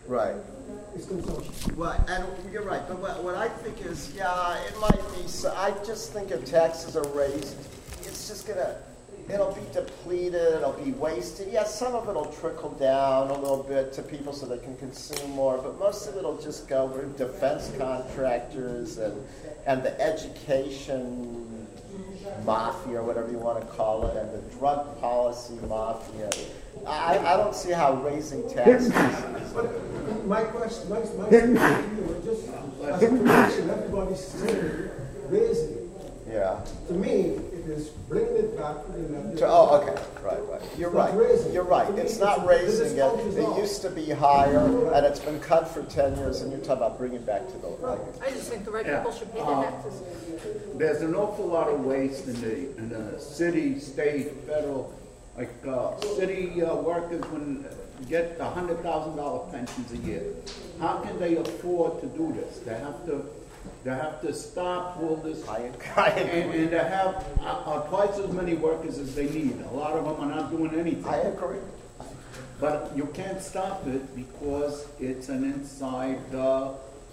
Right. is consumption. Right, and you're right, but what, what I think is, yeah, it might be, so I just think if taxes are raised, it's just gonna, it'll be depleted, it'll be wasted. Yeah, some of it'll trickle down a little bit to people so they can consume more, but most of it'll just go for defense contractors and, and the education mafia, or whatever you want to call it, and the drug policy mafia. I, I don't see how raising taxes. But my question, my, my question to you, is just as a projection, everybody's saying raising it. Yeah. To me, it is bringing it back in a To- oh, okay, right, right. You're It's not right. raising. You're right. To me, It's not it's- raising the it. discount is It off. used to be higher, and it's been cut for ten years, and you're talking about bringing it back to the. I just think the right Yeah. people should pay Uh, their taxes. There's an awful lot of waste in the, in the city, state, federal, like, uh, city uh, workers when, get a hundred thousand dollar pensions a year. How can they afford to do this? They have to, they have to stop all this. I, I And, agree. and to have uh, uh, twice as many workers as they need. A lot of them are not doing anything. I agree. But you can't stop it because it's an inside uh,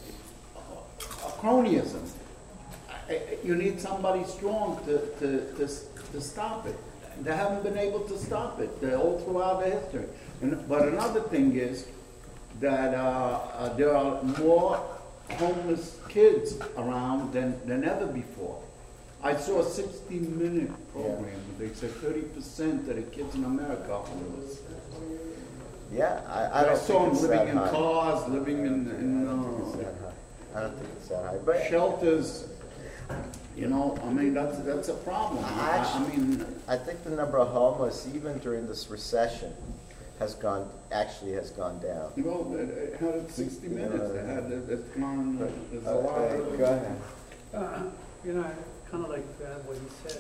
a cronyism. I- I- You need somebody strong to, to, to, s- to stop it. They haven't been able to stop it uh, all throughout the history. And, but another thing is that uh, uh, there are more homeless kids around than, than ever before. I saw a sixty minute program where they said thirty percent of the kids in America are homeless. Yeah, I, I I don't saw think them it's living that in high. cars, living in, in I don't think it's uh, that high. I don't think it's that high. But shelters. You know, I mean, that's, that's a problem. I, I Actually- mean, I think the number of homeless, even during this recession, has gone, actually has gone down. well, they had sixty minutes, they had, it's gone, there's a lot Okay, of. go ahead. Uh, You know, I kind of like to add what he said.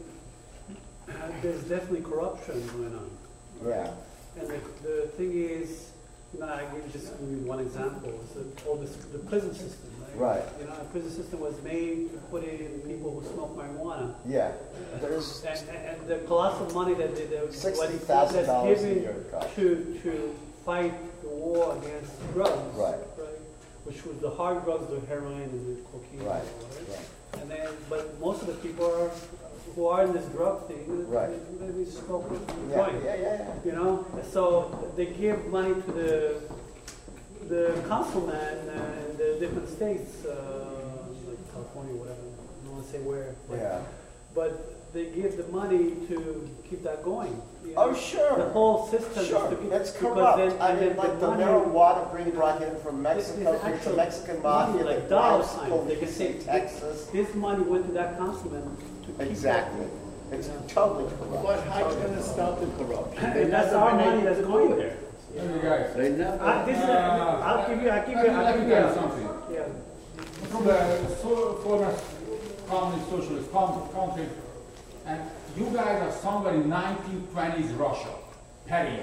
Uh, There's definitely corruption going on. Yeah. And the, the thing is, you know, I give you just give you one example, is the, all this, the prison system, right? Right. You know, the prison system was made to put in people who smoke marijuana. Yeah. There's And, and and the colossal money that they, that was sixty thousand dollars a given year it costs. to, to fight the war against drugs. Right. Which was the hard drugs, the heroin and the cocaine. Right, right? right. And then, but most of the people are, who are in this drug thing, Right. they, they smoke Yeah, joint. yeah, yeah, yeah. You know, so they give money to the the councilman in the different states, uh, like California, whatever. I don't want to say where. but- Yeah. But they give the money to keep that going. you Oh, know. sure. The whole system is Sure, to keep, it's because corrupt. then- I and mean, then like the money- marijuana being brought in from This is Mexico, the actual Mexican money, mafia, like the dollar bribes signs. They can police say in Texas. this money went to that councilman to keep Exactly. It's totally corrupt. But how you gonna stop the corruption? that. They And that's never our been money able that's to do going it. there. You guys. They never. I, this is, Uh, I'll give you, I'll give let you, me- I'll let give me you. tell you something. Yeah. From the so, former communist socialist com- country, and you guys are somewhere in nineteen twenties Russia, period.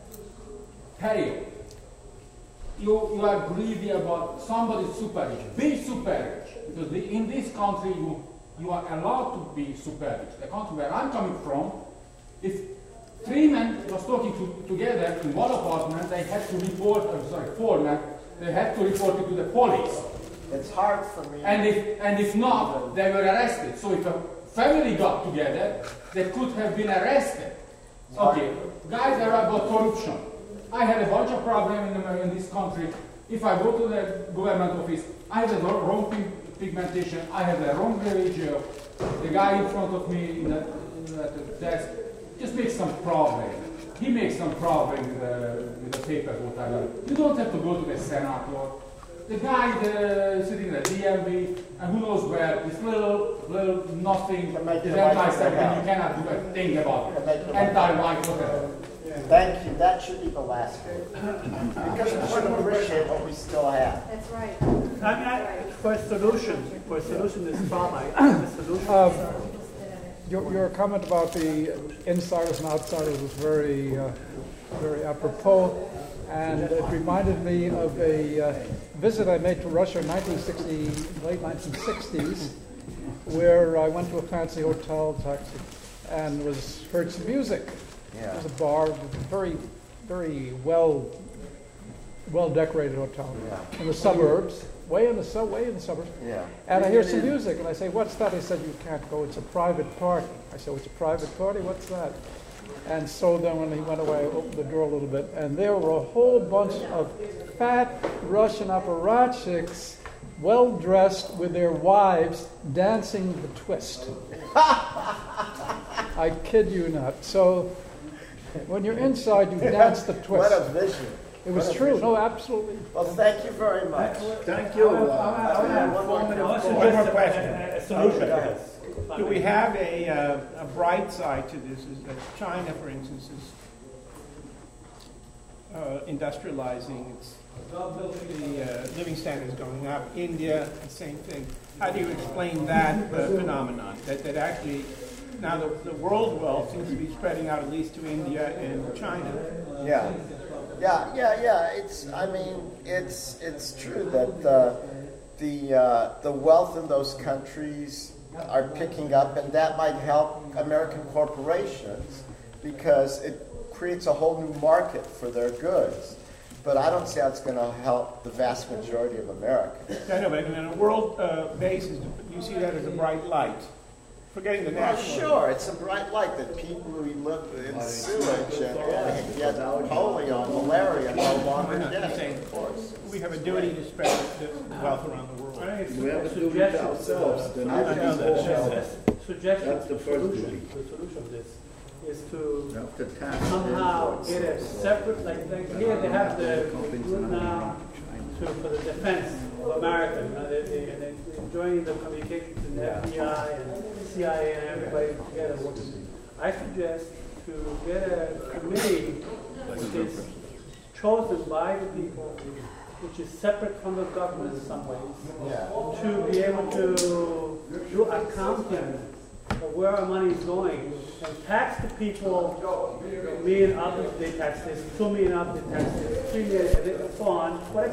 Period. You, you are greedy about somebody's super rich. Be super rich. Because the, in this country, you, you are allowed to be super rich. The country where I'm coming from, if three men was talking to, together in one apartment, they had to report, uh, sorry, four men, they had to report it to the police. It's hard for me. And if, and if not, they were arrested. So if a family got together, they could have been arrested. Okay, guys are about corruption. I had a bunch of problems in, the, in this country. If I go to the government office, I have the wrong pig- pigmentation, I have the wrong religion. The guy in front of me in the, in the desk just makes some problem. He makes some problem with the, with the papers, whatever. You don't have to go to the senator. The guy the, sitting in the D M V, and who knows where, this little, little nothing Can make is your life anti-Semitic, better. you cannot do a thing about Can make it. your life Anti-white, whatever. Thank you. That should be the last word. Because we should appreciate what we still have. That's right. I mean, I, for a solution, for a solution to this problem, I think the solution Um, is, Your, your comment about the insiders and outsiders was very, uh, very apropos, and it reminded me of a uh, visit I made to Russia in nineteen sixty, late nineteen sixties, where I went to a fancy hotel, taxi, and was heard some music. Yeah. It was a bar, very, very well well-decorated hotel Yeah. in the suburbs, way in the su- way in the suburbs. Yeah. And I hear some music, and I say, "What's that?" They said, "You can't go. It's a private party." I said, "It's a private party? What's that?" And so then when he went away, I opened the door a little bit, and there were a whole bunch of fat Russian apparatchiks, well-dressed with their wives, dancing the twist. I kid you not. So when you're inside, you dance the twist. What a vision. It was What a true. vision. No, absolutely. Well, thank you very much. Thank you. Uh, uh, one more One more question. Okay, A solution. go ahead. Do we have a, uh, a bright side to this? Is that China, for instance, is uh, industrializing, its the uh, living standards going up. India, the same thing. How do you explain that uh, phenomenon? That that actually now the, the world wealth seems to be spreading out at least to India and China. Yeah, yeah, yeah, yeah. It's. I mean, it's it's true that uh, the uh, the wealth in those countries are picking up, and that might help American corporations because it creates a whole new market for their goods. But I don't see how it's going to help the vast majority of Americans. I know, but on a world uh, basis, you see that as a bright light. Forgetting the Well, national. sure, it's a bright light that people who live in sewage and, and get polio, malaria no longer get, of course. We have a duty to spread the wealth around the world. We have to do it ourselves. The Suggestion. That's the first solution. duty. The solution of this is You to have to tax somehow imports. get a separate, like, like here they have the group now to, for the defense of America. You know, they, they, they, they're joining the communications in the F B I and C I A and everybody together working. I suggest to get a committee which is chosen by the people, which is separate from the government in some ways, Yeah. to be able to do accounting of where our money is going and tax the people, me and others, they tax this, two million others, they tax this, three million, and so on. What